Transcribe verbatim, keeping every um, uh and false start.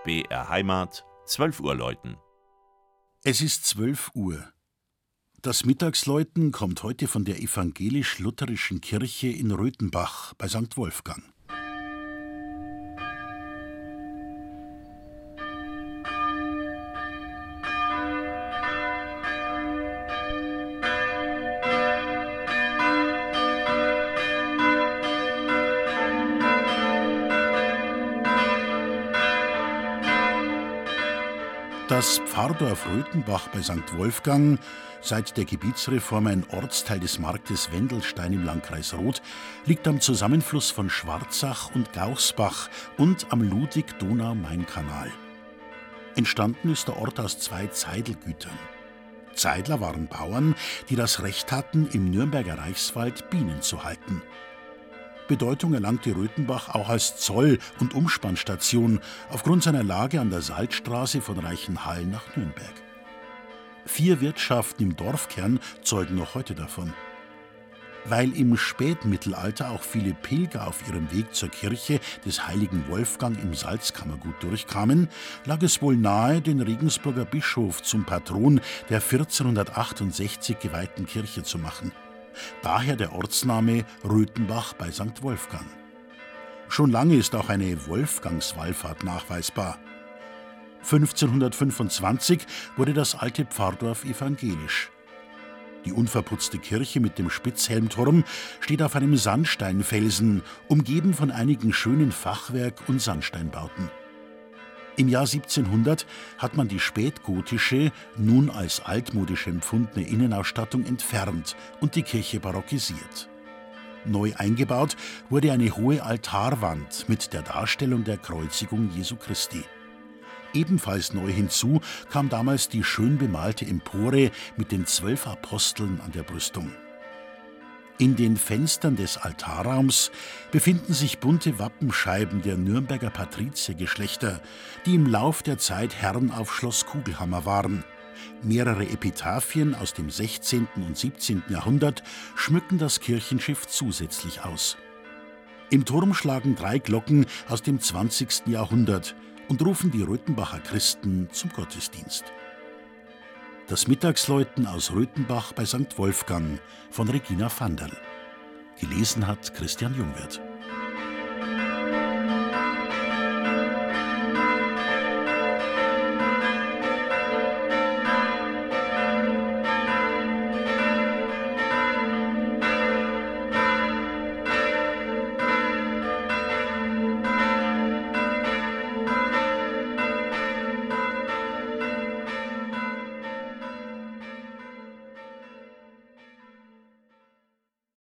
B R Heimat, zwölf Uhr läuten. Es ist zwölf Uhr. Das Mittagsläuten kommt heute von der evangelisch-lutherischen Kirche in Röthenbach bei Sankt Wolfgang. Das Pfarrdorf Röthenbach bei Sankt Wolfgang, seit der Gebietsreform ein Ortsteil des Marktes Wendelstein im Landkreis Roth, liegt am Zusammenfluss von Schwarzach und Gauchsbach und am Ludwig-Donau-Main-Kanal. Entstanden ist der Ort aus zwei Zeidelgütern. Zeidler waren Bauern, die das Recht hatten, im Nürnberger Reichswald Bienen zu halten. Bedeutung erlangte Röthenbach auch als Zoll- und Umspannstation aufgrund seiner Lage an der Salzstraße von Reichenhall nach Nürnberg. Vier Wirtschaften im Dorfkern zeugen noch heute davon. Weil im Spätmittelalter auch viele Pilger auf ihrem Weg zur Kirche des heiligen Wolfgang im Salzkammergut durchkamen, lag es wohl nahe, den Regensburger Bischof zum Patron der vierzehnhundertachtundsechzig geweihten Kirche zu machen. Daher der Ortsname Röthenbach bei Sankt Wolfgang. Schon lange ist auch eine Wolfgangswallfahrt nachweisbar. fünfzehnhundertfünfundzwanzig wurde das alte Pfarrdorf evangelisch. Die unverputzte Kirche mit dem Spitzhelmturm steht auf einem Sandsteinfelsen, umgeben von einigen schönen Fachwerk- und Sandsteinbauten. Im Jahr siebzehnhundert hat man die spätgotische, nun als altmodisch empfundene Innenausstattung entfernt und die Kirche barockisiert. Neu eingebaut wurde eine hohe Altarwand mit der Darstellung der Kreuzigung Jesu Christi. Ebenfalls neu hinzu kam damals die schön bemalte Empore mit den zwölf Aposteln an der Brüstung. In den Fenstern des Altarraums befinden sich bunte Wappenscheiben der Nürnberger Patriziergeschlechter, die im Lauf der Zeit Herren auf Schloss Kugelhammer waren. Mehrere Epitaphien aus dem sechzehnten und siebzehnten Jahrhundert schmücken das Kirchenschiff zusätzlich aus. Im Turm schlagen drei Glocken aus dem zwanzigsten Jahrhundert und rufen die Röthenbacher Christen zum Gottesdienst. Das Mittagsläuten aus Röthenbach bei Sankt Wolfgang von Regina Vanderl. Gelesen hat Christian Jungwirth.